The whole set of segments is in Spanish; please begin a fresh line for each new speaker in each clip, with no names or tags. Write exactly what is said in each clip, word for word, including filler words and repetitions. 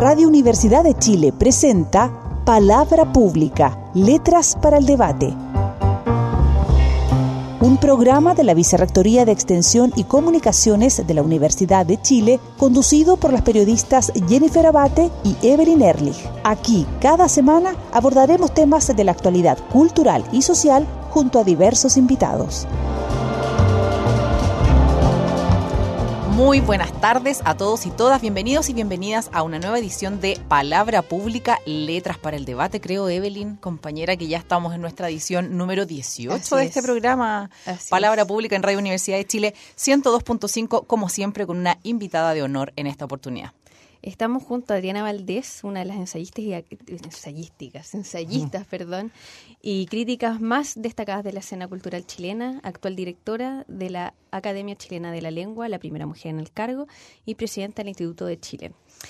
Radio Universidad de Chile presenta Palabra Pública, Letras para el Debate. Un programa de la Vicerrectoría de Extensión y Comunicaciones de la Universidad de Chile, conducido por las periodistas Jennifer Abate y Evelyn Ehrlich. Aquí, cada semana, abordaremos temas de la actualidad cultural y social junto a diversos invitados.
Muy buenas tardes a todos y todas, bienvenidos y bienvenidas a una nueva edición de Palabra Pública, Letras para el Debate. Creo, Evelyn, compañera, que ya estamos en nuestra edición número dieciocho Así de es. este programa Así Palabra es. Pública en Radio Universidad de Chile, ciento dos punto cinco, como siempre, con una invitada de honor en esta oportunidad.
Estamos junto a Adriana Valdés, una de las ensayistas, ensayísticas, ensayistas, mm. perdón, y críticas más destacadas de la escena cultural chilena, actual directora de la Academia Chilena de la Lengua, la primera mujer en el cargo, y presidenta del Instituto de Chile.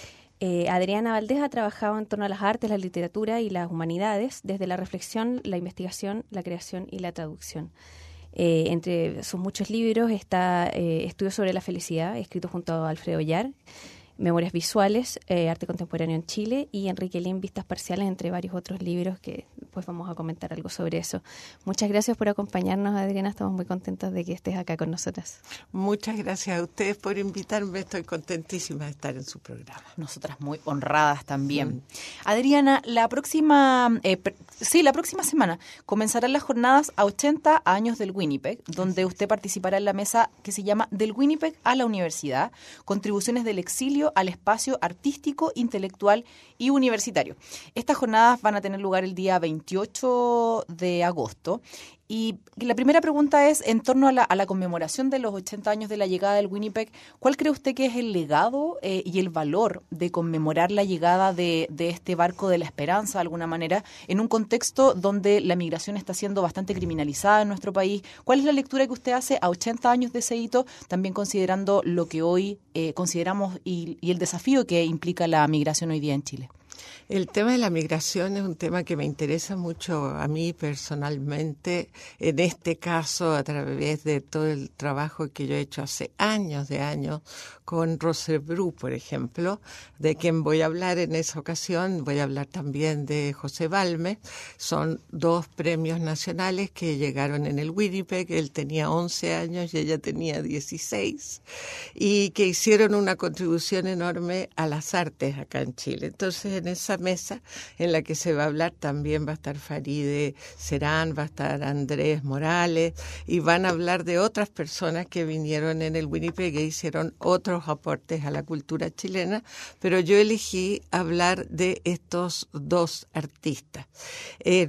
Eh, Adriana Valdés ha trabajado en torno a las artes, la literatura y las humanidades, desde la reflexión, la investigación, la creación y la traducción. Eh, entre sus muchos libros está eh, Estudios sobre la felicidad, escrito junto a Alfredo Yar, Memorias visuales, eh, arte contemporáneo en Chile, y Enrique Lin, Vistas parciales, entre varios otros libros que pues vamos a comentar algo sobre eso. Muchas gracias por acompañarnos, Adriana, estamos muy contentos de que estés acá con nosotras.
Muchas gracias a ustedes por invitarme, estoy contentísima de estar en su programa.
Nosotras muy honradas también. Mm. Adriana, la próxima, eh, per, sí, la próxima semana comenzarán las jornadas a ochenta años del Winnipeg, donde usted participará en la mesa que se llama Del Winnipeg a la Universidad, contribuciones del exilio al espacio artístico, intelectual y universitario. Estas jornadas van a tener lugar el día veintiocho de agosto. Y la primera pregunta es, en torno a la, a la conmemoración de los ochenta años de la llegada del Winnipeg, ¿cuál cree usted que es el legado eh, y el valor de conmemorar la llegada de, de este barco de la esperanza, de alguna manera, en un contexto donde la migración está siendo bastante criminalizada en nuestro país? ¿Cuál es la lectura que usted hace a ochenta años de ese hito, también considerando lo que hoy eh, consideramos y, y el desafío que implica la migración hoy día en Chile?
El tema de la migración es un tema que me interesa mucho a mí personalmente, en este caso a través de todo el trabajo que yo he hecho hace años de años con Rosebru, por ejemplo, de quien voy a hablar en esa ocasión. Voy a hablar también de José Balmes. Son dos premios nacionales que llegaron en el Winnipeg. Él tenía once años y ella tenía dieciséis, y que hicieron una contribución enorme a las artes acá en Chile. Entonces, en esa mesa en la que se va a hablar también va a estar Faride Serán, va a estar Andrés Morales, y van a hablar de otras personas que vinieron en el Winnipeg e hicieron otros aportes a la cultura chilena, pero yo elegí hablar de estos dos artistas. Eh,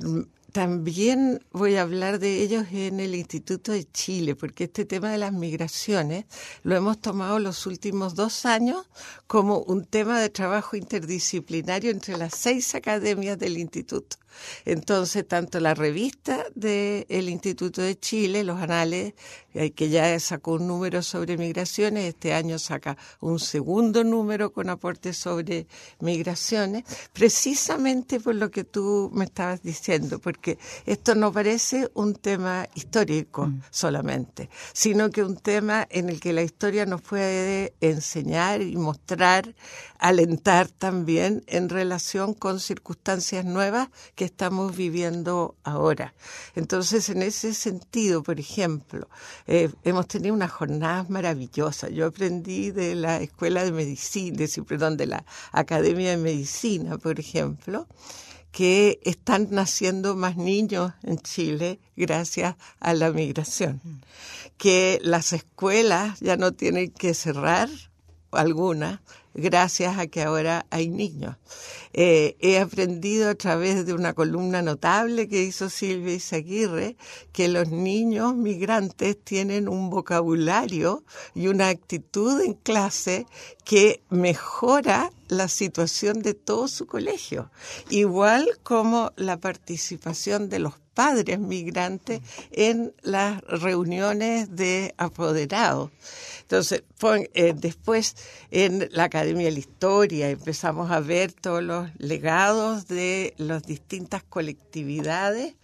También voy a hablar de ellos en el Instituto de Chile, porque este tema de las migraciones lo hemos tomado los últimos dos años como un tema de trabajo interdisciplinario entre las seis academias del Instituto. Entonces, tanto la revista del Instituto de Chile, Los Anales, que ya sacó un número sobre migraciones, este año saca un segundo número con aportes sobre migraciones, precisamente por lo que tú me estabas diciendo, porque esto no parece un tema histórico mm. solamente, sino que un tema en el que la historia nos puede enseñar y mostrar, alentar también en relación con circunstancias nuevas que estamos viviendo ahora. Entonces, en ese sentido, por ejemplo, eh, hemos tenido unas jornadas maravillosas. Yo aprendí de la Escuela de Medicina, de, perdón, de la Academia de Medicina, por ejemplo, que están naciendo más niños en Chile gracias a la migración, que las escuelas ya no tienen que cerrar, algunas, gracias a que ahora hay niños. Eh, he aprendido a través de una columna notable que hizo Silvia Izaguirre que los niños migrantes tienen un vocabulario y una actitud en clase que mejora la situación de todo su colegio, igual como la participación de los padres migrantes en las reuniones de apoderados. Entonces, fue, eh, después en la Academia de la Historia empezamos a ver todos los legados de las distintas colectividades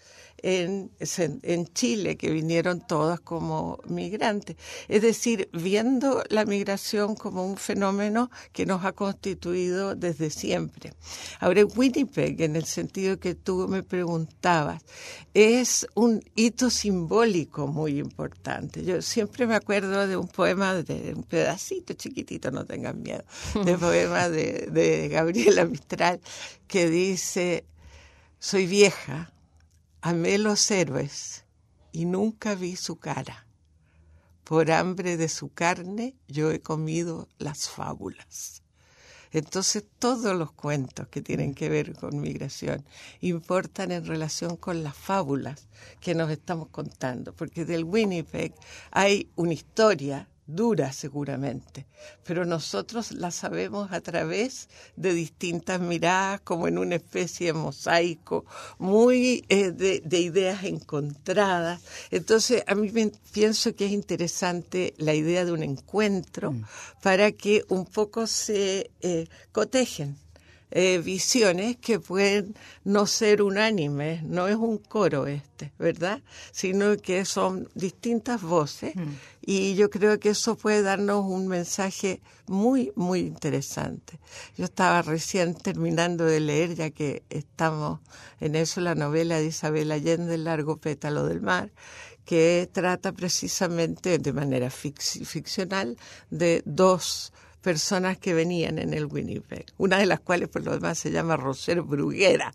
en, en Chile, que vinieron todas como migrantes. Es decir, viendo la migración como un fenómeno que nos ha constituido desde siempre. Ahora, Winnipeg, en el sentido que tú me preguntabas, es un hito simbólico muy importante. Yo siempre me acuerdo de un poema, de un pedacito chiquitito, no tengan miedo, de poema de, de Gabriela Mistral, que dice: soy vieja, amé los héroes y nunca vi su cara. Por hambre de su carne yo he comido las fábulas. Entonces todos los cuentos que tienen que ver con migración importan en relación con las fábulas que nos estamos contando, porque del Winnipeg hay una historia dura seguramente, pero nosotros la sabemos a través de distintas miradas, como en una especie de mosaico muy eh, de, de ideas encontradas. Entonces a mí me, pienso que es interesante la idea de un encuentro mm. para que un poco se eh, cotejen Eh, visiones que pueden no ser unánimes, no es un coro este, ¿verdad? Sino que son distintas voces mm. y yo creo que eso puede darnos un mensaje muy, muy interesante. Yo estaba recién terminando de leer, ya que estamos en eso, la novela de Isabel Allende, El largo pétalo del mar, que trata precisamente de manera fic- ficcional de dos personas que venían en el Winnipeg, una de las cuales por lo demás se llama Roser Bruguera,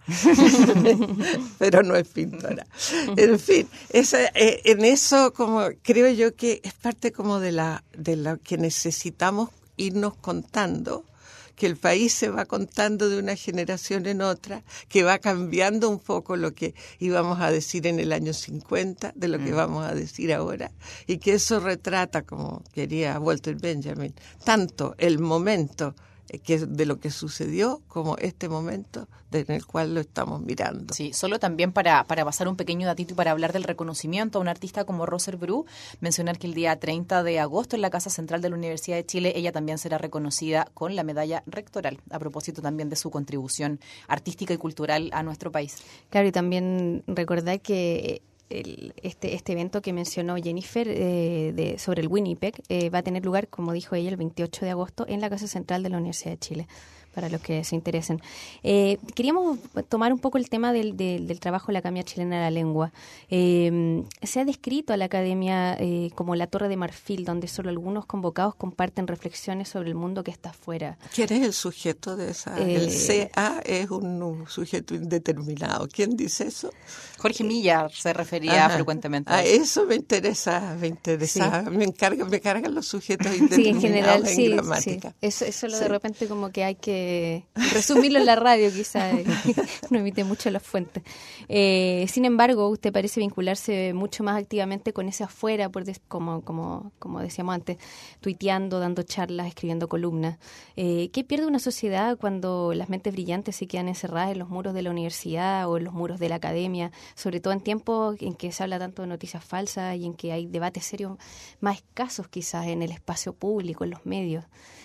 pero no es pintora. En fin, esa, eh, en eso como creo yo que es parte como de la de lo que necesitamos irnos contando, que el país se va contando de una generación en otra, que va cambiando un poco lo que íbamos a decir en el año cincuenta, de lo que vamos a decir ahora, y que eso retrata, como quería Walter Benjamin, tanto el momento que de lo que sucedió como este momento en el cual lo estamos mirando.
Sí, solo también para, para pasar un pequeño datito y para hablar del reconocimiento a un artista como Roser Bru, mencionar que el día treinta de agosto en la Casa Central de la Universidad de Chile ella también será reconocida con la medalla rectoral, a propósito también de su contribución artística y cultural a nuestro país.
Claro, y también recordar que El, este, este evento que mencionó Jennifer eh, de, sobre el Winnipeg eh, va a tener lugar, como dijo ella, el veintiocho de agosto en la Casa Central de la Universidad de Chile, para los que se interesen. Eh, queríamos tomar un poco el tema del, del, del trabajo de la Academia Chilena de la Lengua. Eh, se ha descrito a la Academia eh, como la Torre de Marfil, donde solo algunos convocados comparten reflexiones sobre el mundo que está afuera.
¿Quién es el sujeto de esa? Eh, el C A es un, un sujeto indeterminado. ¿Quién dice eso?
Jorge Milla se refería Ajá. frecuentemente
a eso. A eso me interesa, me interesa. Sí. Me encargan, me cargan los sujetos indeterminados
sí, en, general,
en
sí,
gramática.
Sí. Eso, eso lo sí. de repente como que hay que resumirlo en la radio, quizá no emite mucho las fuentes. Eh, sin embargo, usted parece vincularse mucho más activamente con ese afuera, por des, como, como, como decíamos antes, tuiteando, dando charlas, escribiendo columnas. Eh, ¿Qué pierde una sociedad cuando las mentes brillantes se quedan encerradas en los muros de la universidad o en los muros de la academia, sobre todo en tiempos en que se habla tanto de noticias falsas y en que hay debates serios más escasos quizás en el espacio público, en los medios?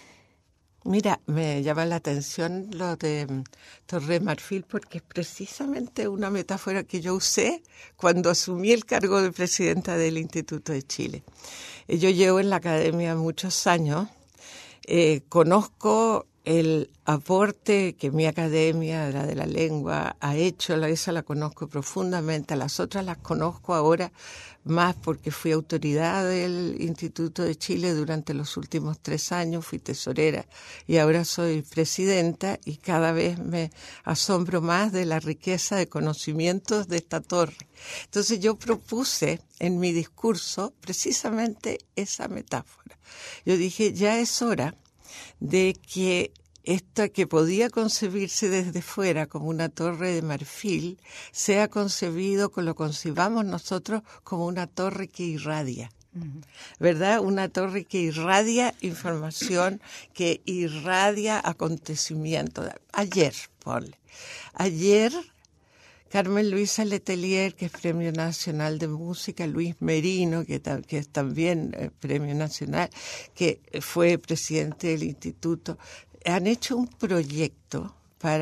Mira, me llama la atención lo de Torre de Marfil porque es precisamente una metáfora que yo usé cuando asumí el cargo de presidenta del Instituto de Chile. Yo llevo en la academia muchos años, eh, conozco el aporte que mi academia, la de la lengua, ha hecho, esa la conozco profundamente, a las otras las conozco ahora más porque fui autoridad del Instituto de Chile durante los últimos tres años, fui tesorera y ahora soy presidenta y cada vez me asombro más de la riqueza de conocimientos de esta torre. Entonces yo propuse en mi discurso precisamente esa metáfora. Yo dije, ya es hora de que esta que podía concebirse desde fuera como una torre de marfil sea concebido, como lo concibamos nosotros, como una torre que irradia. ¿Verdad? Una torre que irradia información, que irradia acontecimientos. Ayer, ponle. Ayer, Carmen Luisa Letelier, que es Premio Nacional de Música, Luis Merino, que, que es también eh, Premio Nacional, que fue presidente del Instituto, han hecho un proyecto para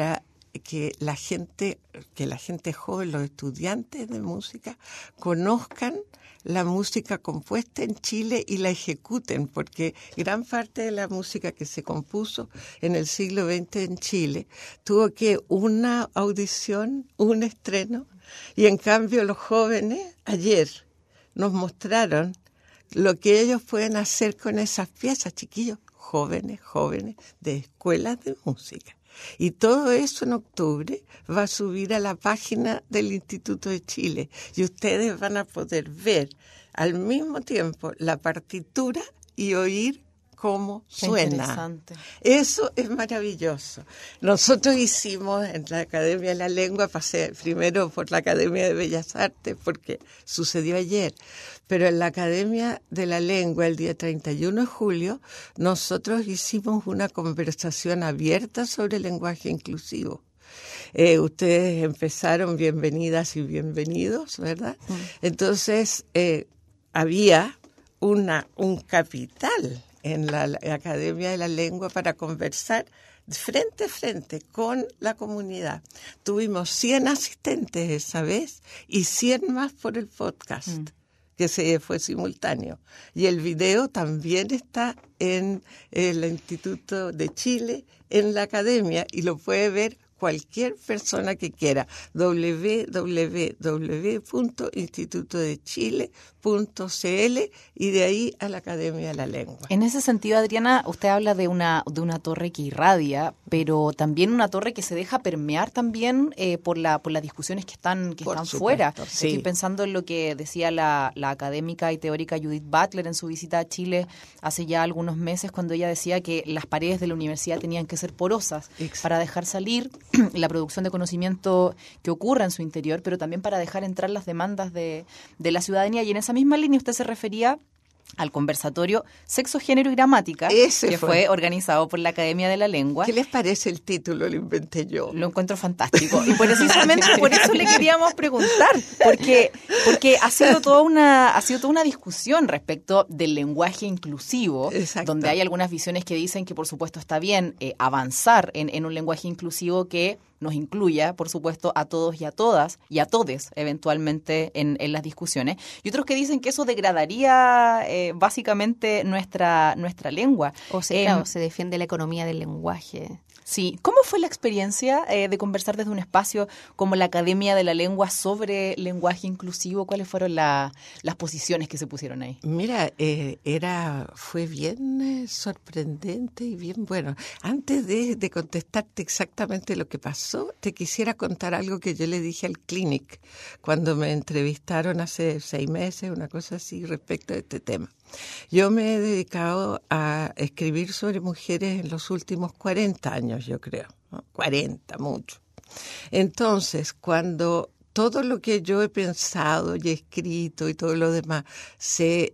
que la gente, que la gente joven, los estudiantes de música, conozcan la música compuesta en Chile y la ejecuten, porque gran parte de la música que se compuso en el siglo veinte en Chile tuvo que una audición, un estreno, y en cambio los jóvenes ayer nos mostraron lo que ellos pueden hacer con esas piezas, chiquillos, jóvenes, jóvenes de escuelas de música. Y todo eso en octubre va a subir a la página del Instituto de Chile y ustedes van a poder ver al mismo tiempo la partitura y oír cómo
Qué
suena.
interesante.
Eso es maravilloso. Nosotros hicimos en la Academia de la Lengua, pasé primero por la Academia de Bellas Artes porque sucedió ayer, pero en la Academia de la Lengua el día treinta y uno de julio nosotros hicimos una conversación abierta sobre el lenguaje inclusivo. Eh, ustedes empezaron bienvenidas y bienvenidos, ¿verdad? Mm. Entonces eh, había una un capital en la, la Academia de la Lengua para conversar frente a frente con la comunidad. Tuvimos cien asistentes esa vez y cien más por el podcast, mm. que se fue simultáneo. Y el video también está en el Instituto de Chile, en la Academia, y lo puede ver cualquier persona que quiera. doble u doble u doble u punto instituto de chile punto c l y de ahí a la Academia de la Lengua.
En ese sentido, Adriana, usted habla de una de una torre que irradia, pero también una torre que se deja permear también eh, por la por las discusiones que están que
por
están
supuesto,
fuera.
Sí.
Estoy pensando en lo que decía la, la académica y teórica Judith Butler en su visita a Chile hace ya algunos meses, cuando ella decía que las paredes de la universidad tenían que ser porosas Exacto. para dejar salir la producción de conocimiento que ocurra en su interior, pero también para dejar entrar las demandas de, de la ciudadanía. Y en esa misma línea usted se refería al conversatorio Sexo, Género y Gramática,
Ese
que fue. fue organizado por la Academia de la Lengua.
¿Qué les parece el título? Lo inventé yo.
Lo encuentro fantástico. Y precisamente por eso le queríamos preguntar, porque porque ha sido toda una ha sido toda una discusión respecto del lenguaje inclusivo, Exacto. donde hay algunas visiones que dicen que por supuesto está bien eh, avanzar en, en un lenguaje inclusivo que nos incluya, por supuesto, a todos y a todas, y a todes, eventualmente, en, en las discusiones. Y otros que dicen que eso degradaría eh, básicamente nuestra nuestra lengua.
O sea, eh, claro, se defiende la economía del lenguaje.
Sí. ¿Cómo fue la experiencia eh, de conversar desde un espacio como la Academia de la Lengua sobre lenguaje inclusivo? ¿Cuáles fueron la, las posiciones que se pusieron ahí?
Mira, eh, era fue bien eh, sorprendente y bien bueno. Antes de, de contestarte exactamente lo que pasó, te quisiera contar algo que yo le dije al Clinic cuando me entrevistaron hace seis meses, una cosa así, respecto a este tema. Yo me he dedicado a escribir sobre mujeres en los últimos cuarenta años, yo creo, ¿no? cuarenta, mucho. Entonces, cuando todo lo que yo he pensado y escrito y todo lo demás se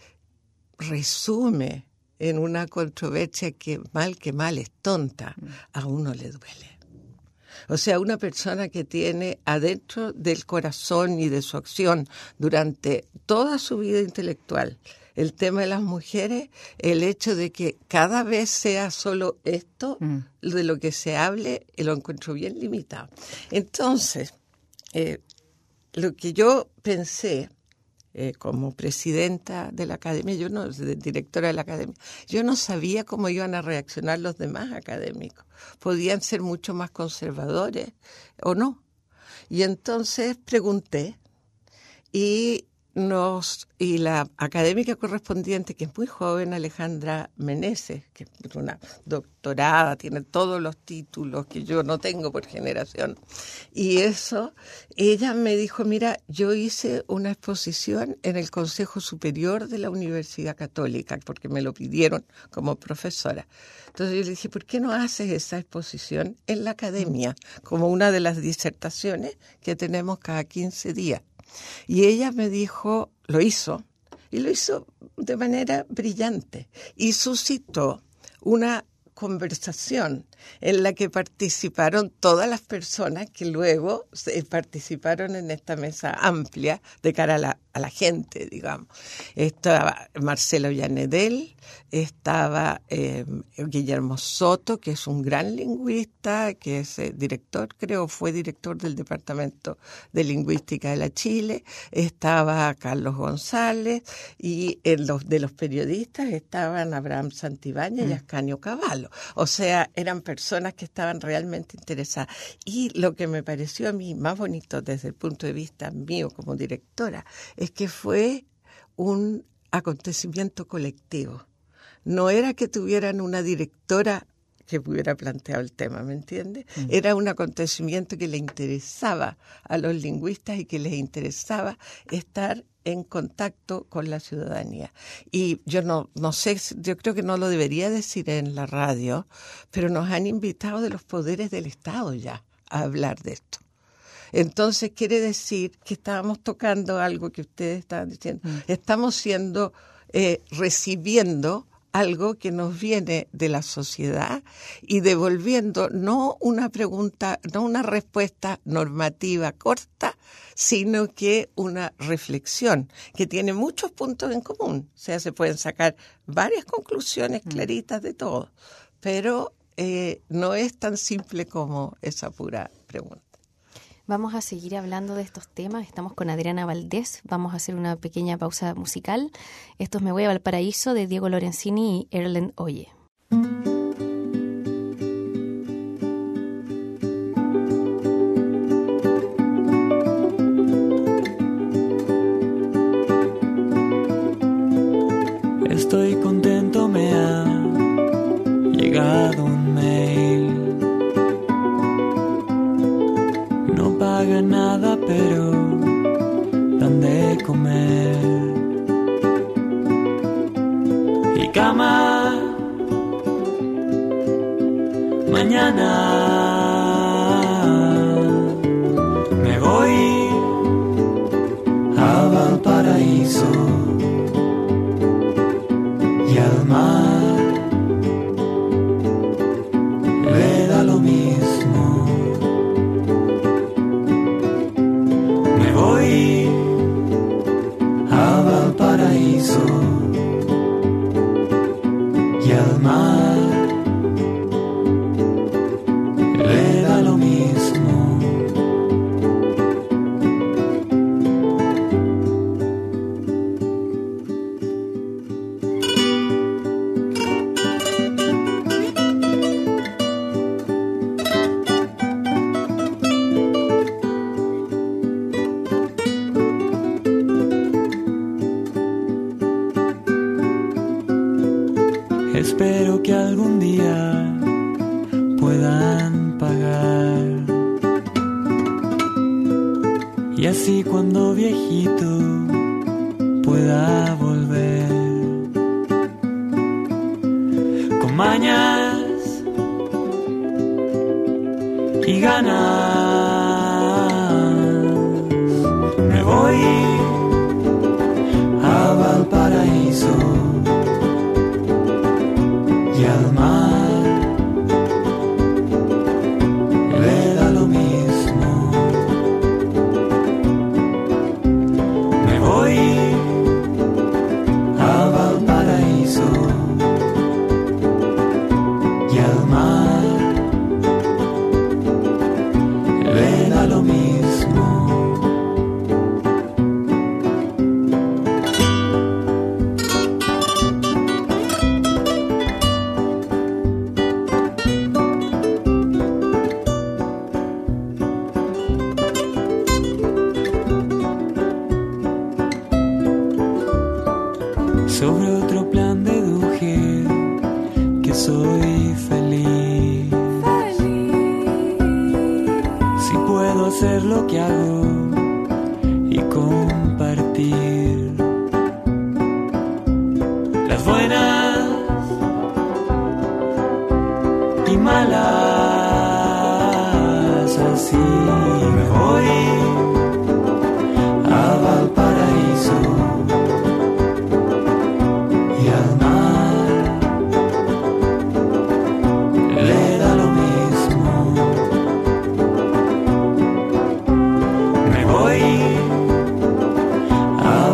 resume en una controversia que mal que mal es tonta, a uno le duele. O sea, una persona que tiene adentro del corazón y de su acción durante toda su vida intelectual el tema de las mujeres, el hecho de que cada vez sea solo esto mm. de lo que se hable, lo encuentro bien limitado. Entonces, eh, lo que yo pensé eh, como presidenta de la academia, yo no, directora de la academia, yo no sabía cómo iban a reaccionar los demás académicos. Podían ser mucho más conservadores o no. Y entonces pregunté y Nos, y la académica correspondiente, que es muy joven, Alejandra Meneses, que es una doctorada, tiene todos los títulos que yo no tengo por generación, y eso, ella me dijo, mira, yo hice una exposición en el Consejo Superior de la Universidad Católica, porque me lo pidieron como profesora. Entonces yo le dije, ¿por qué no haces esa exposición en la academia, como una de las disertaciones que tenemos cada quince días? Y ella me dijo, lo hizo, y lo hizo de manera brillante, y suscitó una conversación en la que participaron todas las personas que luego participaron en esta mesa amplia de cara a la a la gente, digamos. Estaba Marcelo Llanedel, estaba eh, Guillermo Soto, que es un gran lingüista, que es eh, director, creo, fue director del Departamento de Lingüística de la Chile, estaba Carlos González, y en los, de los periodistas estaban Abraham Santibáñez mm. y Ascanio Cavallo. O sea, eran personas que estaban realmente interesadas. Y lo que me pareció a mí más bonito desde el punto de vista mío como directora es que fue un acontecimiento colectivo. No era que tuvieran una directora que hubiera planteado el tema, ¿me entiendes? Mm. Era un acontecimiento que le interesaba a los lingüistas y que les interesaba estar en contacto con la ciudadanía. Y yo no, no sé, yo creo que no lo debería decir en la radio, pero nos han invitado de los poderes del Estado ya a hablar de esto. Entonces quiere decir que estábamos tocando algo que ustedes estaban diciendo. Mm. Estamos siendo, eh, recibiendo algo que nos viene de la sociedad y devolviendo no una pregunta, no una respuesta normativa corta, sino que una reflexión que tiene muchos puntos en común. O sea, se pueden sacar varias conclusiones claritas de todo, pero eh, no es tan simple como esa pura pregunta.
Vamos a seguir hablando de estos temas. Estamos con Adriana Valdés. Vamos a hacer una pequeña pausa musical. Esto es Me voy a Valparaíso de Diego Lorenzini y Erlen Oye.
Estoy contento, me ha llegado un mail. No paga nada, pero dan de comer. Y cama, mañana me voy a Valparaíso y al mar le da lo mismo. Me voy a Valparaíso y al mar le da lo mismo. Espero que algún día puedan pagar y así cuando viejito pueda volver con mañas y ganas. Me voy a Valparaíso y al mar le da lo mismo. Me voy a Valparaíso y al mar le da lo mismo. Sobre otro plan deduje que soy feliz. Si puedo hacer lo que hago y compartir las buenas y malas, así me voy a Valparaíso y al mar le da lo mismo. Me voy a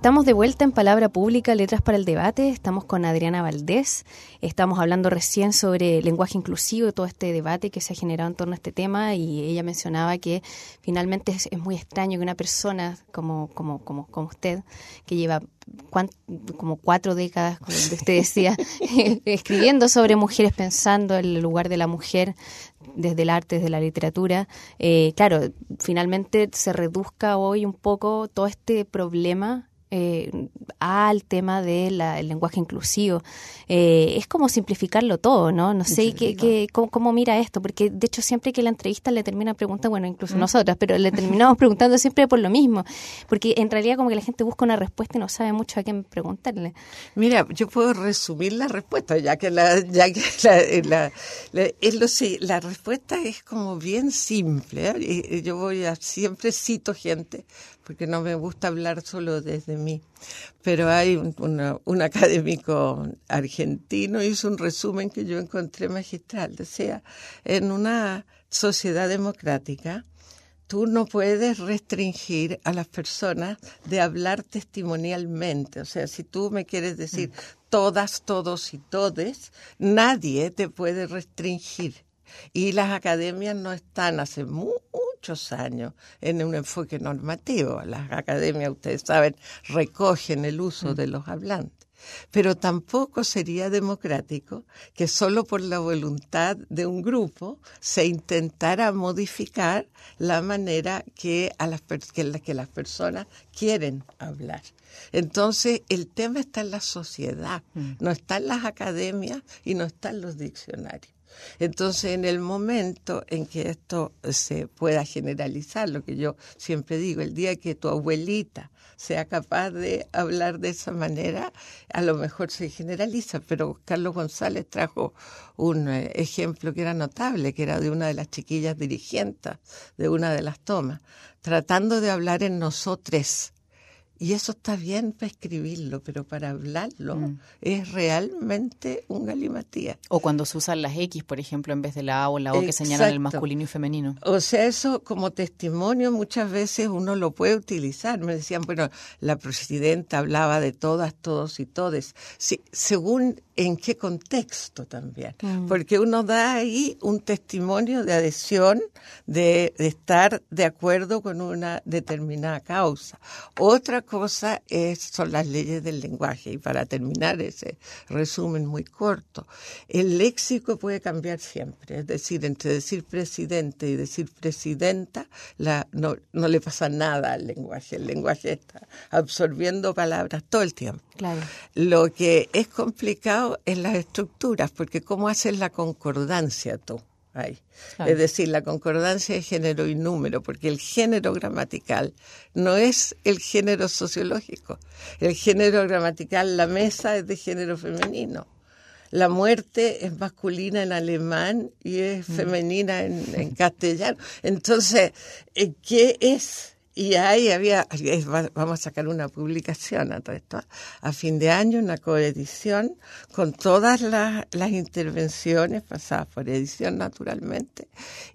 Estamos de vuelta en Palabra Pública, Letras para el Debate. Estamos con Adriana Valdés. Estamos hablando recién sobre lenguaje inclusivo y todo este debate que se ha generado en torno a este tema, y ella mencionaba que finalmente es, es muy extraño que una persona como, como, como, como usted, que lleva cuan, como cuatro décadas, como usted decía, escribiendo sobre mujeres, pensando en el lugar de la mujer desde el arte, desde la literatura, eh, claro, finalmente se reduzca hoy un poco todo este problema Eh, al tema del lenguaje inclusivo. Eh, es como simplificarlo todo, ¿no? No sé qué, qué, cómo, cómo mira esto, porque de hecho siempre que la entrevista le termina preguntando, bueno, incluso ¿Mm? nosotras, pero le terminamos preguntando siempre por lo mismo, porque en realidad como que la gente busca una respuesta y no sabe mucho a quién preguntarle.
Mira, yo puedo resumir la respuesta, ya que la, ya que la, la, la, es lo, la respuesta es como bien simple, ¿eh? Y yo voy a, siempre cito gente, porque no me gusta hablar solo desde mí. Pero hay un, una, un académico argentino, hizo un resumen que yo encontré magistral. Decía, en una sociedad democrática, tú no puedes restringir a las personas de hablar testimonialmente. O sea, si tú me quieres decir todas, todos y todes, nadie te puede restringir. Y las academias no están hace muchos años en un enfoque normativo. Las academias, ustedes saben, recogen el uso de los hablantes. Pero tampoco sería democrático que solo por la voluntad de un grupo se intentara modificar la manera que, a las, que, la, que las personas quieren hablar. Entonces, el tema está en la sociedad, no está en las academias y no está en los diccionarios. Entonces, en el momento en que esto se pueda generalizar, lo que yo siempre digo, el día que tu abuelita sea capaz de hablar de esa manera, a lo mejor se generaliza, pero Carlos González trajo un eh, ejemplo que era notable, que era de una de las chiquillas dirigentes de una de las tomas, tratando de hablar en nosotres. Y eso está bien para escribirlo, pero para hablarlo mm. es realmente un galimatía.
O cuando se usan las X, por ejemplo, en vez de la A o la O, que señalan el masculino y femenino.
O sea, eso como testimonio muchas veces uno lo puede utilizar. Me decían, bueno, la presidenta hablaba de todas, todos y todes. Sí, según en qué contexto también. Mm. Porque uno da ahí un testimonio de adhesión, de, de estar de acuerdo con una determinada causa. Otra cosa es, son las leyes del lenguaje. Y para terminar ese resumen muy corto, el léxico puede cambiar siempre. Es decir, entre decir presidente y decir presidenta, la, no, no le pasa nada al lenguaje. El lenguaje está absorbiendo palabras todo el tiempo.
Claro.
Lo que es complicado es las estructuras, porque ¿cómo haces la concordancia tú? Ahí. Claro. Es decir, la concordancia de género y número, porque el género gramatical no es el género sociológico. El género gramatical, la mesa es de género femenino. La muerte es masculina en alemán y es femenina en, en castellano. Entonces, ¿qué es? Y ahí había, vamos a sacar una publicación a todo esto, a fin de año, una coedición con todas las, las intervenciones pasadas por edición naturalmente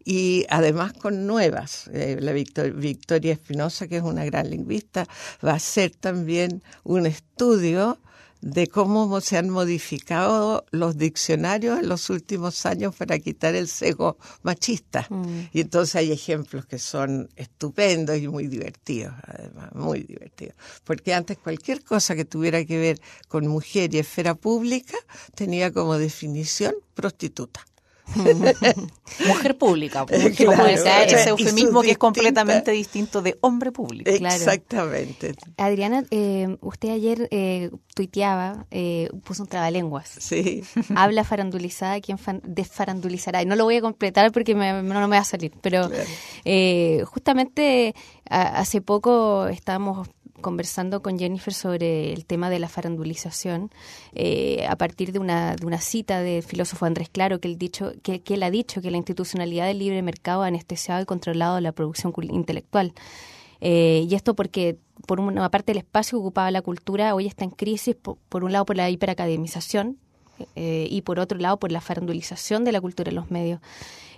y además con nuevas. Eh, la Victor, Victoria Espinosa, que es una gran lingüista, va a hacer también un estudio de cómo se han modificado los diccionarios en los últimos años para quitar el sesgo machista. Mm. Y entonces hay ejemplos que son estupendos y muy divertidos, además, muy divertidos. Porque antes cualquier cosa que tuviera que ver con mujer y esfera pública tenía como definición prostituta.
Mujer pública, porque claro, como ese, ese eufemismo que es completamente distinto de hombre público.
Exactamente.
Claro. Adriana, eh, usted ayer eh, tuiteaba, eh, puso un trabalenguas.
Sí.
Habla farandulizada, ¿quién fan, desfarandulizará? Y no lo voy a completar porque me, no, no me va a salir, pero claro. eh, justamente a, hace poco estábamos conversando con Jennifer sobre el tema de la farandulización eh, a partir de una de una cita del filósofo Andrés Claro que él dicho que, que él ha dicho que la institucionalidad del libre mercado ha anestesiado y controlado la producción intelectual eh, y esto porque por una parte el espacio que ocupaba la cultura hoy está en crisis por, por un lado por la hiperacademización eh, y por otro lado por la farandulización de la cultura en los medios.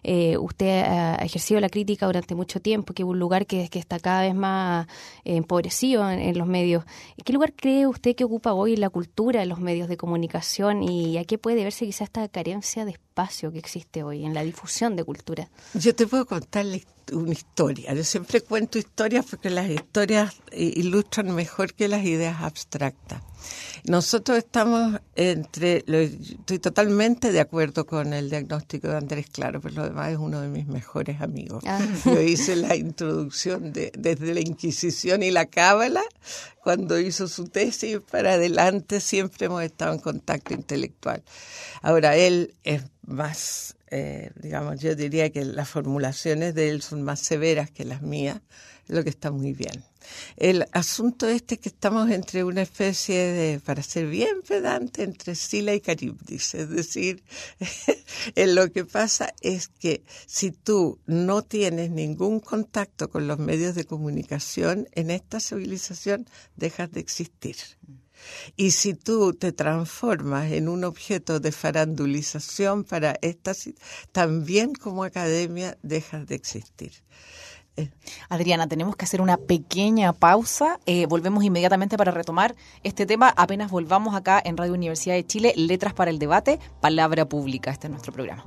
eh, usted ha ejercido la crítica durante mucho tiempo, que es un lugar que, que está cada vez más eh, empobrecido en, en los medios. ¿Qué lugar cree usted que ocupa hoy la cultura en los medios de comunicación y a qué puede verse quizá esta carencia de espacio que existe hoy en la difusión de cultura?
Yo te puedo contar una historia. Yo siempre cuento historias porque las historias ilustran mejor que las ideas abstractas. Nosotros estamos entre, lo, estoy totalmente de acuerdo con el diagnóstico de Andrés Claro, pero lo demás es uno de mis mejores amigos. Ah. Yo hice la introducción de, desde la Inquisición y la Cábala, cuando hizo su tesis para adelante siempre hemos estado en contacto intelectual. Ahora, él es más, eh, digamos, yo diría que las formulaciones de él son más severas que las mías, lo que está muy bien. El asunto este es que estamos entre una especie de, para ser bien pedante, entre Sila y Caribdis. Es decir, lo que pasa es que si tú no tienes ningún contacto con los medios de comunicación, en esta civilización dejas de existir. Y si tú te transformas en un objeto de farandulización para esta, también como academia dejas de existir.
Adriana, tenemos que hacer una pequeña pausa. Eh, volvemos inmediatamente para retomar este tema. Apenas volvamos acá en Radio Universidad de Chile, Letras para el Debate, Palabra Pública. Este es nuestro programa.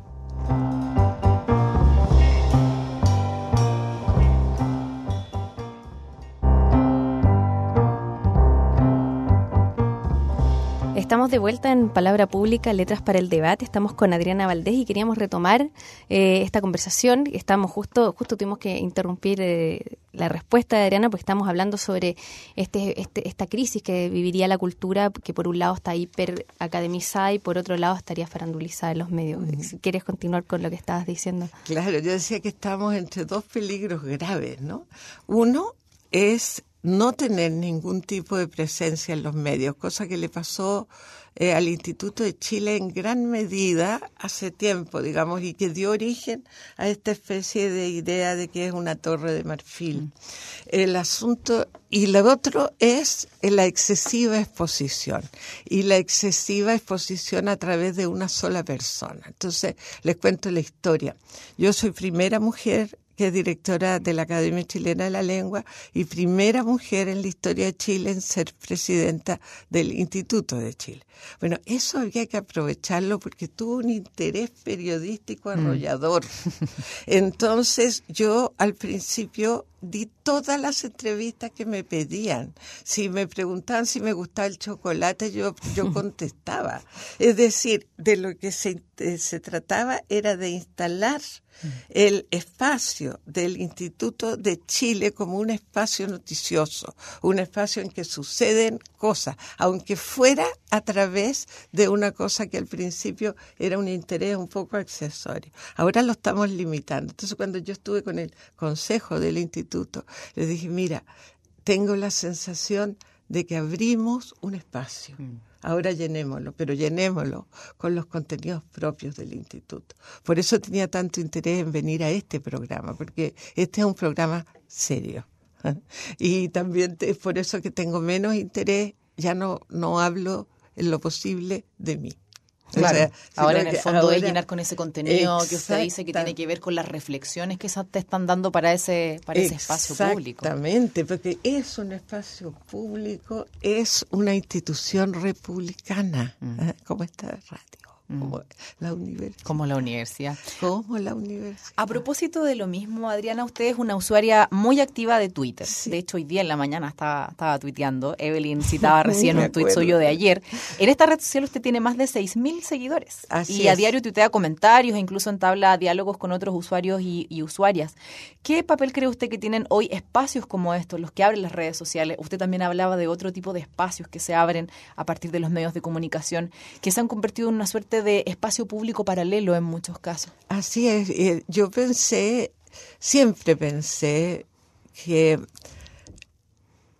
Estamos de vuelta en Palabra Pública, Letras para el Debate. Estamos con Adriana Valdés y queríamos retomar eh, esta conversación. Estamos justo, justo tuvimos que interrumpir eh, la respuesta de Adriana porque estamos hablando sobre este, este, esta crisis que viviría la cultura, que por un lado está hiperacademizada y por otro lado estaría farandulizada en los medios. Mm. Si quieres continuar con lo que estabas diciendo.
Claro, yo decía que estamos entre dos peligros graves, ¿no? Uno es no tener ningún tipo de presencia en los medios, cosa que le pasó eh, al Instituto de Chile en gran medida hace tiempo, digamos, y que dio origen a esta especie de idea de que es una torre de marfil. Mm. El asunto, y lo otro es la excesiva exposición, y la excesiva exposición a través de una sola persona. Entonces, les cuento la historia. Yo soy primera mujer que es directora de la Academia Chilena de la Lengua y primera mujer en la historia de Chile en ser presidenta del Instituto de Chile. Bueno, eso había que aprovecharlo porque tuvo un interés periodístico arrollador. Mm. Entonces, yo al principio di todas las entrevistas que me pedían. Si me preguntaban si me gustaba el chocolate, yo, yo contestaba. Es decir, de lo que se, eh, se trataba era de instalar el espacio del Instituto de Chile como un espacio noticioso, un espacio en que suceden cosas, aunque fuera a través de una cosa que al principio era un interés un poco accesorio. Ahora lo estamos limitando. Entonces, cuando yo estuve con el consejo del instituto, les dije, mira, tengo la sensación de que abrimos un espacio. Mm. Ahora llenémoslo, pero llenémoslo con los contenidos propios del instituto. Por eso tenía tanto interés en venir a este programa, porque este es un programa serio. Y también es por eso que tengo menos interés, ya no, no hablo en lo posible de mí.
Claro, o sea, ahora en el fondo ahora, es llenar con ese contenido que usted dice que tiene que ver con las reflexiones que te están dando para ese, para ese espacio público.
Exactamente, porque es un espacio público, es una institución republicana, mm. ¿eh? Como esta radio. Como la universidad.
Como la universidad.
Como la universidad.
A propósito de lo mismo, Adriana, usted es una usuaria muy activa de Twitter. Sí. De hecho, hoy día en la mañana estaba, estaba tuiteando. Evelyn citaba recién un tuit suyo de ayer. En esta red social usted tiene más de seis mil seguidores.
Así
y
es.
A diario tuitea comentarios e incluso entabla diálogos con otros usuarios y, y usuarias. ¿Qué papel cree usted que tienen hoy espacios como estos, los que abren las redes sociales? Usted también hablaba de otro tipo de espacios que se abren a partir de los medios de comunicación, que se han convertido en una suerte de espacio público paralelo en muchos casos.
Así es. Yo pensé, siempre pensé que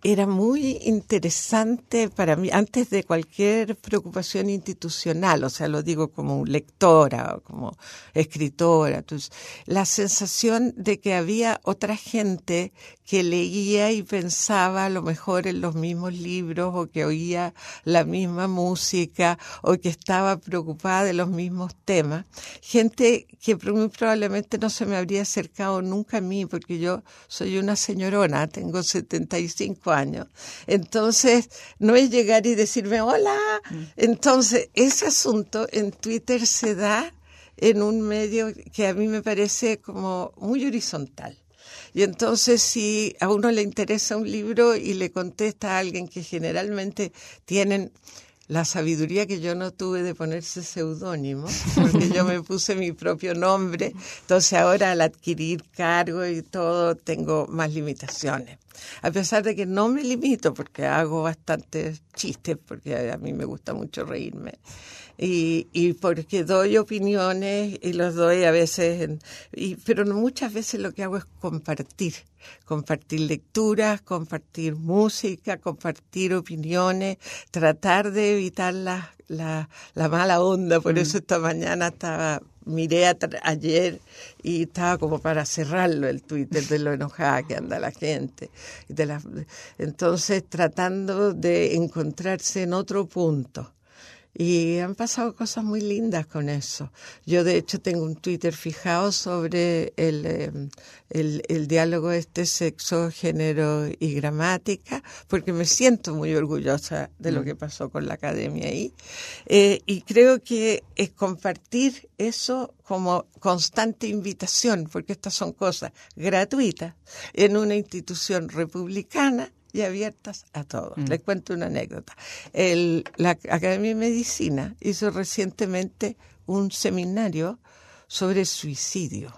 era muy interesante para mí, antes de cualquier preocupación institucional, o sea, lo digo como lectora o como escritora. Entonces, la sensación de que había otra gente que leía y pensaba a lo mejor en los mismos libros, o que oía la misma música, o que estaba preocupada de los mismos temas. Gente que muy probablemente no se me habría acercado nunca a mí, porque yo soy una señorona, tengo setenta y cinco años. Entonces, no es llegar y decirme hola. Entonces, ese asunto en Twitter se da en un medio que a mí me parece como muy horizontal. Y entonces, si a uno le interesa un libro y le contesta a alguien que generalmente tienen la sabiduría que yo no tuve de ponerse seudónimo, porque yo me puse mi propio nombre, entonces ahora al adquirir cargo y todo tengo más limitaciones. A pesar de que no me limito, porque hago bastantes chistes, porque a mí me gusta mucho reírme. Y, y porque doy opiniones y los doy a veces, en, y, pero muchas veces lo que hago es compartir, compartir lecturas, compartir música, compartir opiniones, tratar de evitar la, la, la mala onda. Por mm. eso esta mañana estaba, miré a, ayer y estaba como para cerrarlo el Twitter de lo enojada que anda la gente. De la, entonces tratando de encontrarse en otro punto. Y han pasado cosas muy lindas con eso. Yo, de hecho, tengo un Twitter fijado sobre el, eh, el, el diálogo este sexo, género y gramática, porque me siento muy orgullosa de lo que pasó con la academia ahí. Eh, y creo que es compartir eso como constante invitación, porque estas son cosas gratuitas en una institución republicana y abiertas a todos. Mm. Les cuento una anécdota. El, la Academia de Medicina hizo recientemente un seminario sobre suicidio.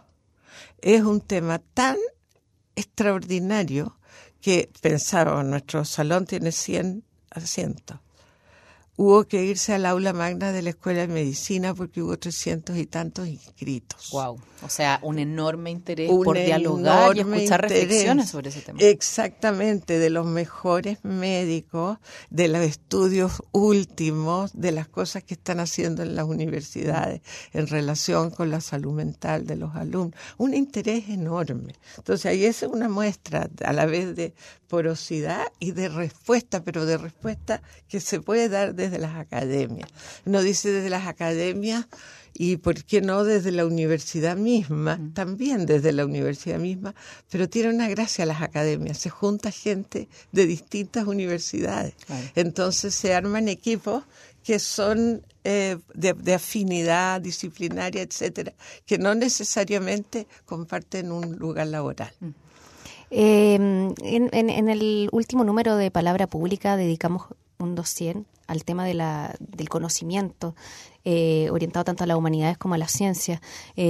Es un tema tan extraordinario que pensábamos, nuestro salón tiene cien asientos. Hubo que irse al aula magna de la Escuela de Medicina porque hubo trescientos y tantos inscritos.
Wow. O sea, un enorme interés un por dialogar y escuchar interés, reflexiones sobre ese tema.
Exactamente, de los mejores médicos, de los estudios últimos, de las cosas que están haciendo en las universidades en relación con la salud mental de los alumnos. Un interés enorme. Entonces, ahí es una muestra a la vez de porosidad y de respuesta, pero de respuesta que se puede dar desde las academias. Uno dice desde las academias, y por qué no desde la universidad misma, mm. también desde la universidad misma, pero tiene una gracia las academias, se junta gente de distintas universidades. Claro. Entonces se arman equipos que son eh, de, de afinidad disciplinaria, etcétera, que no necesariamente comparten un lugar laboral.
Mm. Eh, en, en, en el último número de Palabra Pública dedicamos un dossier al tema de la, del conocimiento, eh, orientado tanto a las humanidades como a la ciencia.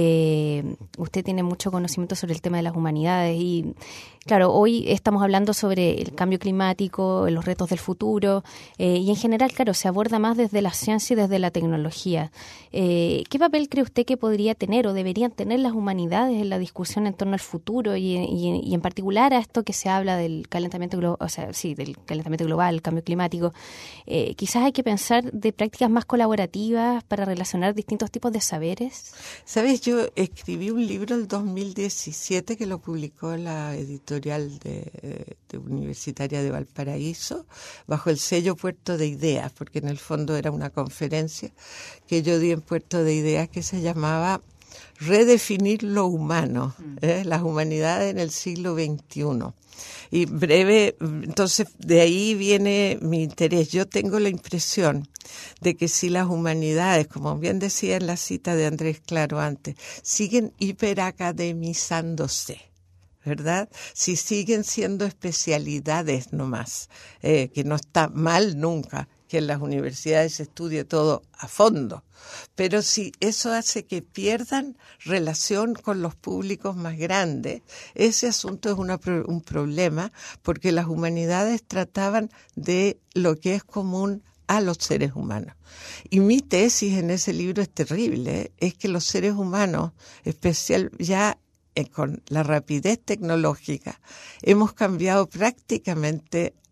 Eh, usted tiene mucho conocimiento sobre el tema de las humanidades y, claro, hoy estamos hablando sobre el cambio climático, los retos del futuro eh, y en general, claro, se aborda más desde la ciencia y desde la tecnología. Eh, ¿Qué papel cree usted que podría tener o deberían tener las humanidades en la discusión en torno al futuro y, y, y en particular a esto que se habla del calentamiento global, o sea, sí, del calentamiento global, el cambio climático? Eh, quizás hay que pensar de prácticas más colaborativas para relacionar distintos tipos de saberes.
Sabes, yo escribí un libro en dos mil diecisiete que lo publicó la editorial de, de Universitaria de Valparaíso bajo el sello Puerto de Ideas, porque en el fondo era una conferencia que yo di en Puerto de Ideas que se llamaba Redefinir lo humano, ¿eh? Las humanidades en el siglo veintiuno. Y breve, entonces de ahí viene mi interés. Yo tengo la impresión de que si las humanidades, como bien decía en la cita de Andrés Claro antes, siguen hiperacademizándose, ¿verdad? Si siguen siendo especialidades nomás, eh, que no está mal nunca que en las universidades se estudie todo a fondo, pero si eso hace que pierdan relación con los públicos más grandes, ese asunto es una, un problema, porque las humanidades trataban de lo que es común a los seres humanos. Y mi tesis en ese libro es terrible, ¿eh? Es que los seres humanos, especial ya eh, con la rapidez tecnológica, hemos cambiado prácticamente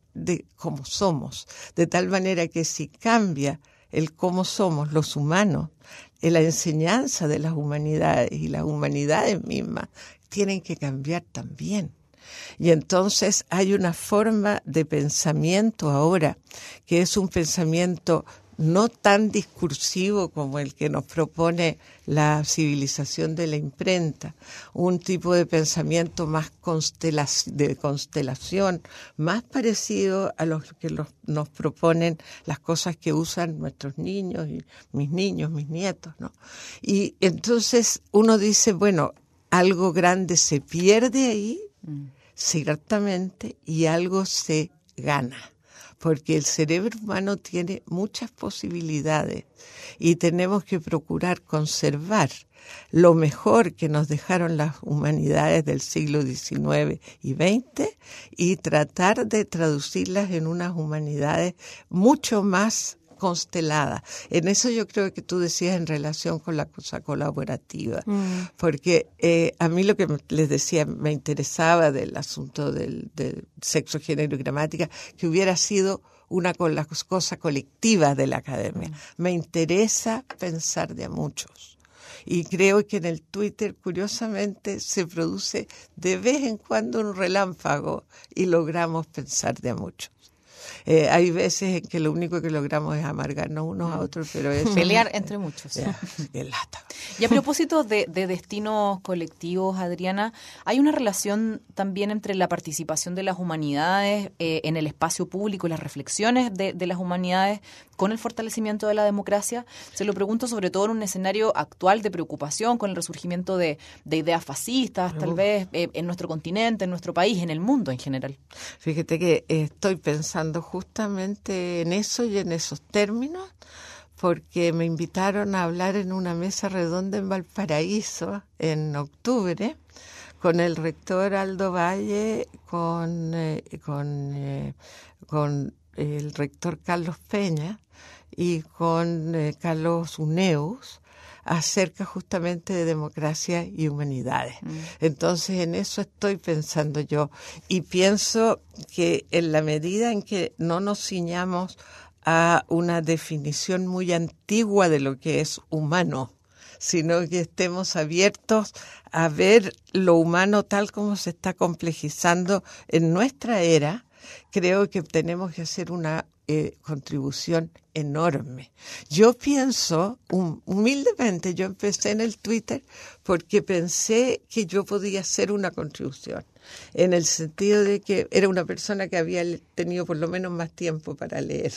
de cómo somos, de tal manera que si cambia el cómo somos los humanos, la enseñanza de las humanidades y las humanidades mismas tienen que cambiar también. Y entonces hay una forma de pensamiento ahora que es un pensamiento no tan discursivo como el que nos propone la civilización de la imprenta, un tipo de pensamiento más constelación, de constelación, más parecido a lo que los, nos proponen las cosas que usan nuestros niños, y mis niños, mis nietos, ¿no? Y entonces uno dice, bueno, algo grande se pierde ahí, mm. ciertamente, y algo se gana. Porque el cerebro humano tiene muchas posibilidades y tenemos que procurar conservar lo mejor que nos dejaron las humanidades del siglo diecinueve y veinte y tratar de traducirlas en unas humanidades mucho más constelada. En eso yo creo que tú decías en relación con la cosa colaborativa, mm. porque eh, a mí lo que les decía me interesaba del asunto del, del sexo, género y gramática, que hubiera sido una con las cosas colectivas de la academia. Mm. Me interesa pensar de a muchos. Y creo que en el Twitter, curiosamente, se produce de vez en cuando un relámpago y logramos pensar de a muchos. Eh, hay veces en que lo único que logramos es amargarnos unos a otros, pero es...
Pelear entre muchos.
Ya, qué lata.
Y a propósito de, de destinos colectivos, Adriana, ¿hay una relación también entre la participación de las humanidades eh, en el espacio público y las reflexiones de, de las humanidades con el fortalecimiento de la democracia? Se lo pregunto sobre todo en un escenario actual de preocupación con el resurgimiento de, de ideas fascistas, tal vez eh, en nuestro continente, en nuestro país, en el mundo en general.
Fíjate que eh, estoy pensando justamente en eso y en esos términos, porque me invitaron a hablar en una mesa redonda en Valparaíso en octubre con el rector Aldo Valle, con, eh, con, eh, con el rector Carlos Peña y con eh, Carlos Uneus, acerca justamente de democracia y humanidades. Mm. Entonces, en eso estoy pensando yo. Y pienso que en la medida en que no nos ciñamos a una definición muy antigua de lo que es humano, sino que estemos abiertos a ver lo humano tal como se está complejizando en nuestra era, creo que tenemos que hacer una eh, contribución enorme. Yo pienso, um, humildemente, yo empecé en el Twitter porque pensé que yo podía hacer una contribución, en el sentido de que era una persona que había tenido por lo menos más tiempo para leer.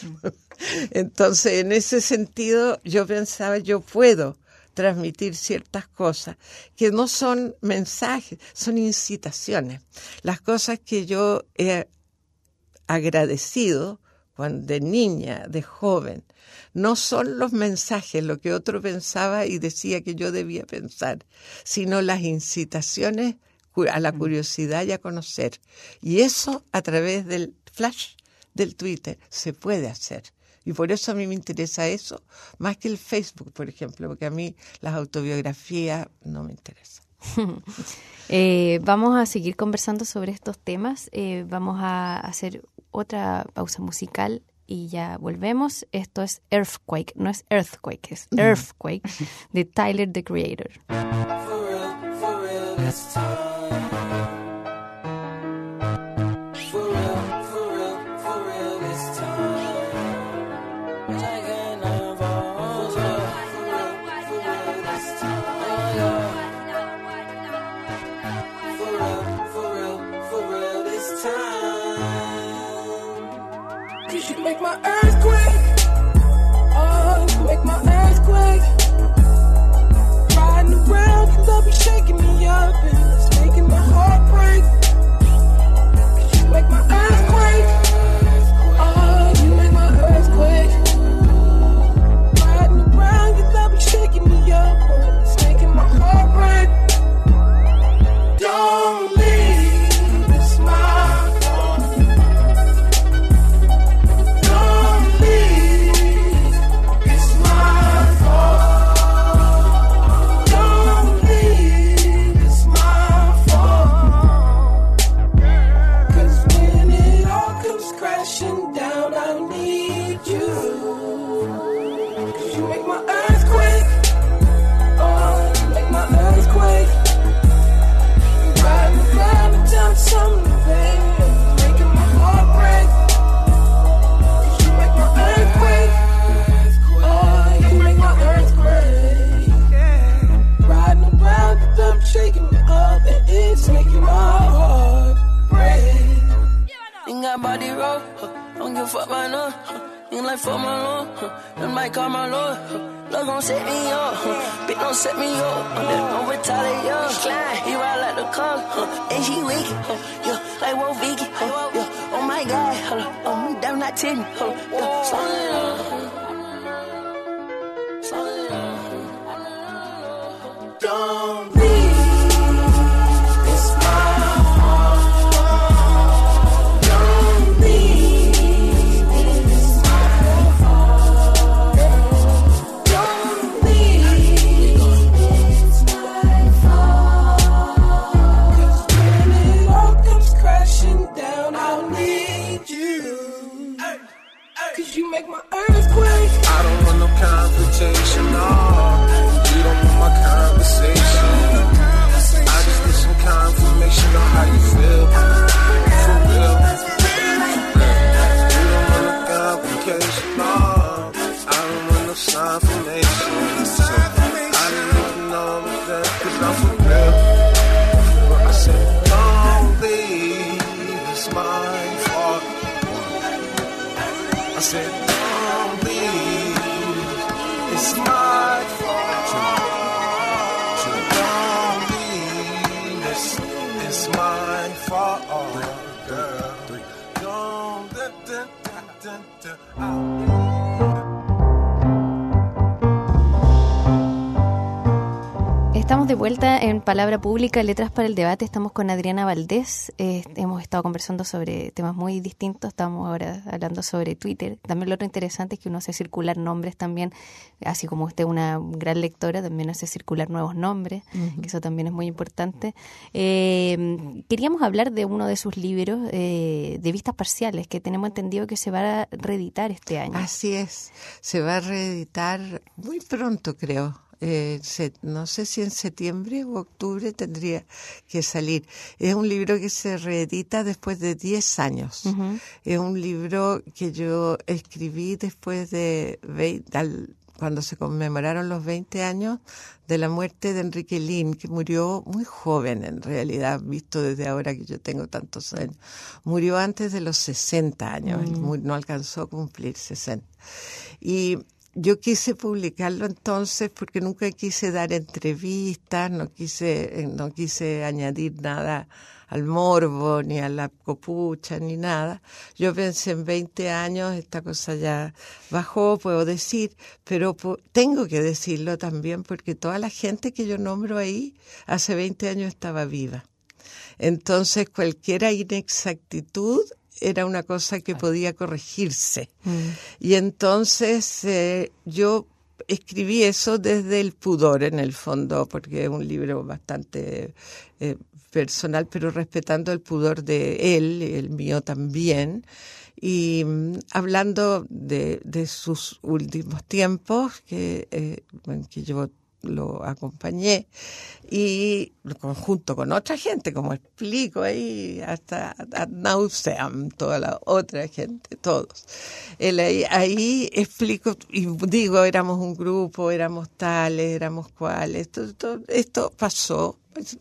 Entonces, en ese sentido, yo pensaba, yo puedo transmitir ciertas cosas que no son mensajes, son incitaciones. Las cosas que yo he agradecido cuando de niña, de joven, no son los mensajes, lo que otro pensaba y decía que yo debía pensar, sino las incitaciones a la curiosidad y a conocer. Y eso a través del flash del Twitter se puede hacer. Y por eso a mí me interesa eso, más que el Facebook, por ejemplo, porque a mí las autobiografías no me interesan.
eh, vamos a seguir conversando sobre estos temas. Eh, vamos a hacer otra pausa musical y ya volvemos. Esto es Earthquake, no es Earthquake, es Earthquake de Tyler, the Creator.
For real, for real, this time.
My earthquake, oh, you make my earthquake. Riding around, cause I'll be shaking me up, and it's making my heart
like for my lord. Huh. Them might call my lord. Huh. Love gon' set me up. Huh. Bitch don't set me up. Huh. Don't retaliate, yo. Slide, he ride like the car. Huh. And she wicked. Huh. Yeah, like Wolf Vicky. Huh. Yeah. Oh my God. Hold up. Oh, me damn not ten. Hold up. Yeah. Slow it down. Slow it down. Don't leave. It's my fault. Don't leave. It's my fault. Don't leave. It's my fault. 'Cause when it all comes crashing down, I'll need you. 'Cause you make my earthquake.
I don't want no confrontation, no. You don't want my conversation. I just need some confirmation on how you feel. For real. You don't want no complication, no. I don't want no confirmation. So I didn't even know that, 'cause I'm for real. But I said, don't leave, it's my fault. I said, don't leave, it's my fault. Don't leave, it's, it's my fault, girl. Don't, da, da, da, da, da.
Estamos de vuelta en Palabra Pública, Letras para el Debate. Estamos con Adriana Valdés. Eh, hemos estado conversando sobre temas muy distintos. Estamos ahora hablando sobre Twitter. También lo otro interesante es que uno hace circular nombres también, así como usted, una gran lectora, también hace circular nuevos nombres, uh-huh. que eso también es muy importante. Eh, queríamos hablar de uno de sus libros, eh, de Vistas Parciales, que tenemos entendido que se va a reeditar este año.
Así es, se va a reeditar muy pronto, creo. Eh, se, no sé si en septiembre o octubre tendría que salir. Es un libro que se reedita después de diez años. Uh-huh. Es un libro que yo escribí después de veinte, al, cuando se conmemoraron los veinte años de la muerte de Enrique Lihn, que murió muy joven en realidad, visto desde ahora que yo tengo tantos años. Murió antes de los sesenta años, uh-huh. no alcanzó a cumplir sesenta. Y yo quise publicarlo entonces porque nunca quise dar entrevistas, no quise, no quise añadir nada al morbo, ni a la copucha, ni nada. Yo pensé en veinte años, esta cosa ya bajó, puedo decir, pero tengo que decirlo también porque toda la gente que yo nombro ahí hace veinte años estaba viva. Entonces cualquier inexactitud era una cosa que podía corregirse. Mm. Y entonces eh, yo escribí eso desde el pudor, en el fondo, porque es un libro bastante eh, personal, pero respetando el pudor de él, el mío también, y um, hablando de, de sus últimos tiempos, que, eh, en que yo lo acompañé, y junto con otra gente, como explico ahí, hasta ad nauseam, toda la otra gente, todos. Él ahí, ahí explico y digo, éramos un grupo, éramos tales, éramos cuales, esto, esto, esto pasó.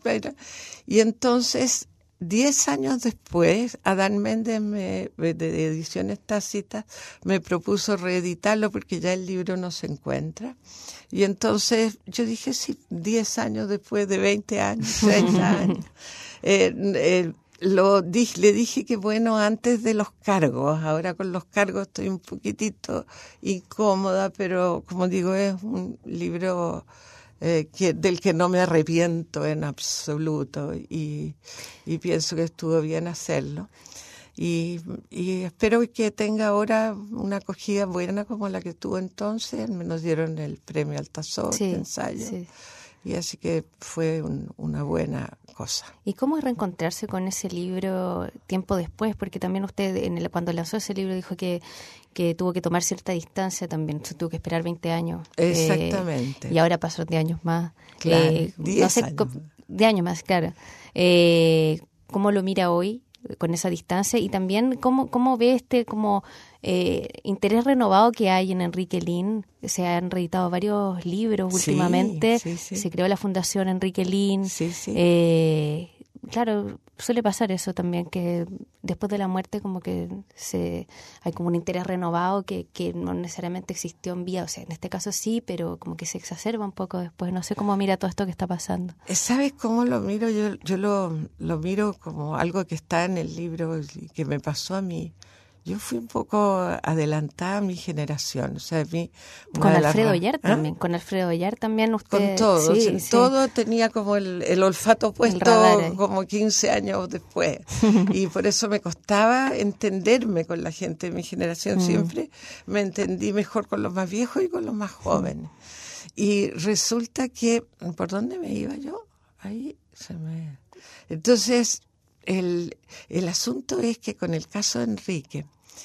Y entonces, diez años después, Adán Méndez me, de Ediciones Tácitas me propuso reeditarlo porque ya el libro no se encuentra. Y entonces yo dije, sí, diez años después de veinte años, treinta años. Eh, eh, lo dije, le dije que bueno, antes de los cargos, ahora con los cargos estoy un poquitito incómoda, pero como digo, es un libro eh, que, del que no me arrepiento en absoluto y, y pienso que estuvo bien hacerlo. Y, y espero que tenga ahora una acogida buena como la que tuvo entonces. Nos dieron el premio Altazor
sí,
de ensayo.
Sí.
Y así que fue un, una buena cosa.
¿Y cómo es reencontrarse con ese libro tiempo después? Porque también usted, en el, cuando lanzó ese libro, dijo que, que tuvo que tomar cierta distancia también. Tuvo que esperar veinte años.
Exactamente.
Eh, y ahora pasó diez años más.
Claro,
eh,
diez
no sé,
años.
diez años más, claro. Eh, ¿Cómo lo mira hoy con esa distancia? Y también, ¿cómo, cómo ve este como eh, interés renovado que hay en Enrique Lihn? Se han reeditado varios libros últimamente.
Sí, sí, sí.
Se creó la Fundación Enrique Lihn.
Sí, sí.
Eh, claro, suele pasar eso también, que después de la muerte como que se hay como un interés renovado que, que no necesariamente existió en vida, o sea, en este caso sí, pero como que se exacerba un poco después. No sé cómo mira todo esto que está pasando.
¿Sabes cómo lo miro? Yo, yo lo, lo miro como algo que está en el libro y que me pasó a mí. Yo fui un poco adelantada a mi generación, o sea, a mí...
Con Alfredo
la,
Ollar ¿eh? también, con Alfredo Ollar también usted...
Con todo,
sí,
o sea,
sí.
todo tenía como el, el olfato puesto como quince años después, y por eso me costaba entenderme con la gente de mi generación, mm. siempre me entendí mejor con los más viejos y con los más jóvenes. Y resulta que, ¿por dónde me iba yo? Ahí se me... Entonces... El, el asunto es que con el caso de Enrique,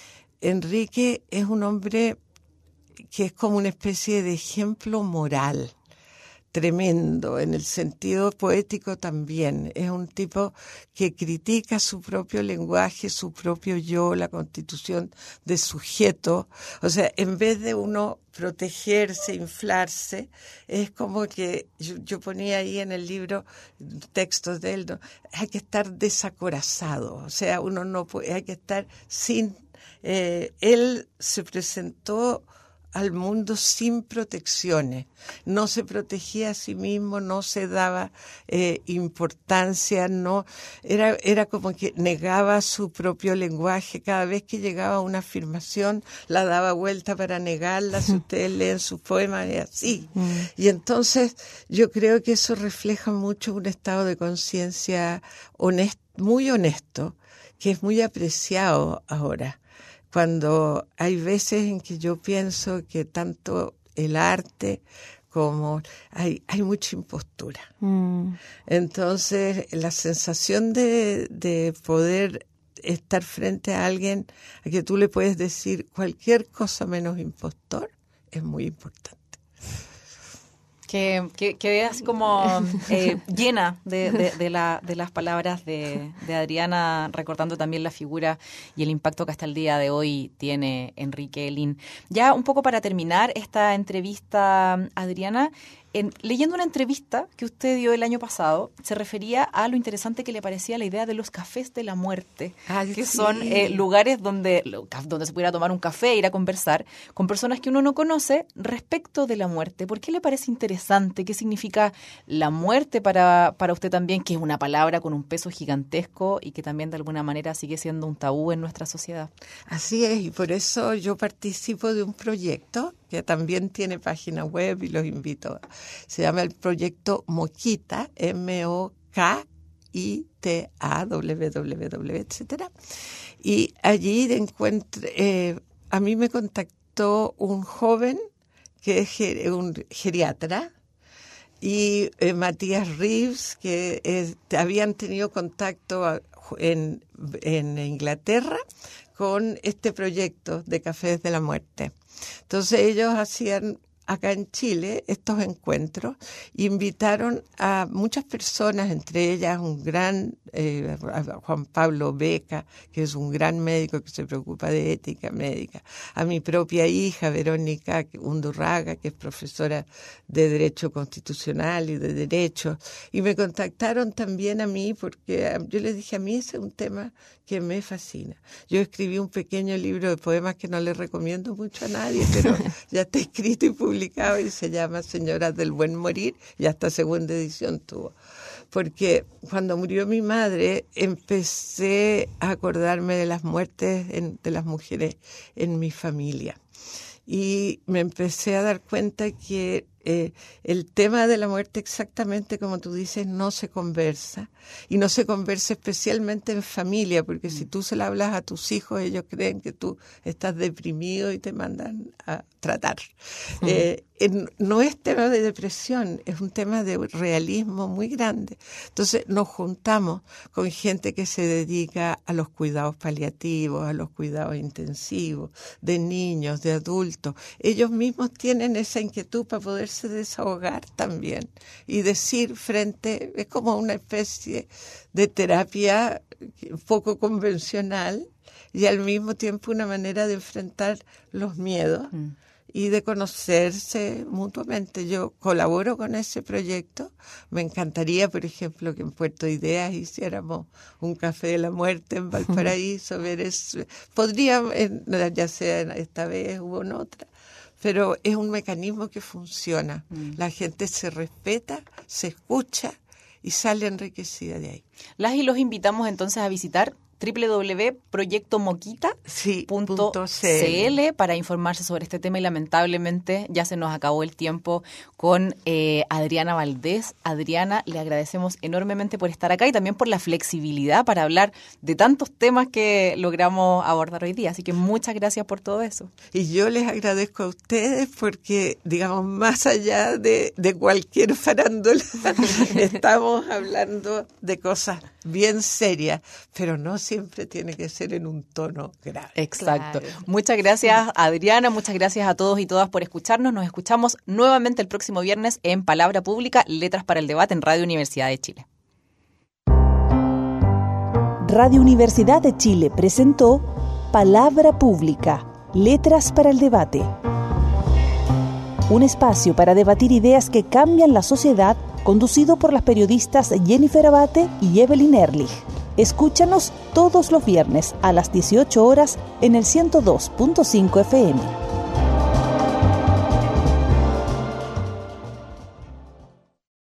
Enrique es un hombre que es como una especie de ejemplo moral, tremendo, en el sentido poético también. Es un tipo que critica su propio lenguaje, su propio yo, la constitución de sujeto. O sea, en vez de uno protegerse, inflarse, es como que yo, yo ponía ahí en el libro textos de él, ¿no? Hay que estar desacorazado, o sea, uno no puede, hay que estar sin... Eh, él se presentó al mundo sin protecciones, no se protegía a sí mismo, no se daba eh, importancia, no era era como que negaba su propio lenguaje. Cada vez que llegaba a una afirmación la daba vuelta para negarla. Si ustedes leen sus poemas es así. Y entonces yo creo que eso refleja mucho un estado de conciencia honesto, muy honesto, que es muy apreciado ahora. Cuando hay veces en que yo pienso que tanto el arte como hay, hay mucha impostura. Mm. Entonces, la sensación de, de poder estar frente a alguien a que tú le puedes decir cualquier cosa menos impostor es muy importante.
Que, que, que veas como eh, llena de, de, de, la, de las palabras de, de Adriana, recordando también la figura y el impacto que hasta el día de hoy tiene Enrique Lin. Ya un poco para terminar esta entrevista, Adriana, en, leyendo una entrevista que usted dio el año pasado, se refería a lo interesante que le parecía la idea de los cafés de la muerte, Ay, que sí. son eh, lugares donde, donde se pudiera tomar un café, ir a conversar con personas que uno no conoce respecto de la muerte. ¿Por qué le parece interesante? ¿Qué significa la muerte para, para usted también, que es una palabra con un peso gigantesco y que también de alguna manera sigue siendo un tabú en nuestra sociedad?
Así es, y por eso yo participo de un proyecto que también tiene página web y los invito. Se llama el proyecto Moquita, M O K I T A, W W W, etcétera. Y allí encuentro, eh, a mí me contactó un joven que es ger- un geriatra, y eh, Matías Reeves, que eh, habían tenido contacto en, en Inglaterra con este proyecto de Cafés de la Muerte. Entonces ellos hacían acá en Chile estos encuentros, invitaron a muchas personas, entre ellas un gran eh, Juan Pablo Beca, que es un gran médico que se preocupa de ética médica, a mi propia hija Verónica Undurraga, que es profesora de Derecho Constitucional y de Derecho, y me contactaron también a mí porque yo les dije, a mí ese es un tema que me fascina. Yo escribí un pequeño libro de poemas que no le recomiendo mucho a nadie, pero ya está escrito y publicado y se llama Señoras del Buen Morir, y hasta segunda edición tuvo. Porque cuando murió mi madre empecé a acordarme de las muertes en, de las mujeres en mi familia. Y me empecé a dar cuenta que eh, el tema de la muerte, exactamente como tú dices, no se conversa. Y no se conversa especialmente en familia, porque si tú se la hablas a tus hijos, ellos creen que tú estás deprimido y te mandan a tratar. Mm. Eh, en, no es tema de depresión, es un tema de realismo muy grande. Entonces nos juntamos con gente que se dedica a los cuidados paliativos, a los cuidados intensivos, de niños, de adultos. Ellos mismos tienen esa inquietud para poderse desahogar también y decir frente, es como una especie de terapia poco convencional y al mismo tiempo una manera de enfrentar los miedos. Mm. y de conocerse mutuamente. Yo colaboro con ese proyecto. Me encantaría, por ejemplo, que en Puerto Ideas hiciéramos un café de la muerte en Valparaíso. ver eso. Podría, ya sea esta vez u en otra, pero es un mecanismo que funciona. Mm. La gente se respeta, se escucha y sale enriquecida de ahí.
Las y los invitamos entonces a visitar doble u doble u doble u punto proyecto moquita punto c l para informarse sobre este tema, y lamentablemente ya se nos acabó el tiempo con eh, Adriana Valdés. Adriana, le agradecemos enormemente por estar acá y también por la flexibilidad para hablar de tantos temas que logramos abordar hoy día, así que muchas gracias por todo eso.
Y yo les agradezco a ustedes porque, digamos, más allá de, de cualquier farándula, estamos hablando de cosas bien serias, pero no siempre tiene que ser en un tono grave.
Exacto. Claro. Muchas gracias, Adriana, muchas gracias a todos y todas por escucharnos. Nos escuchamos nuevamente el próximo viernes en Palabra Pública, Letras para el Debate en Radio Universidad de Chile.
Radio Universidad de Chile presentó Palabra Pública, Letras para el Debate. Un espacio para debatir ideas que cambian la sociedad, conducido por las periodistas Jennifer Abate y Evelyn Ehrlich. Escúchanos todos los viernes a las dieciocho horas en el ciento dos punto cinco F M.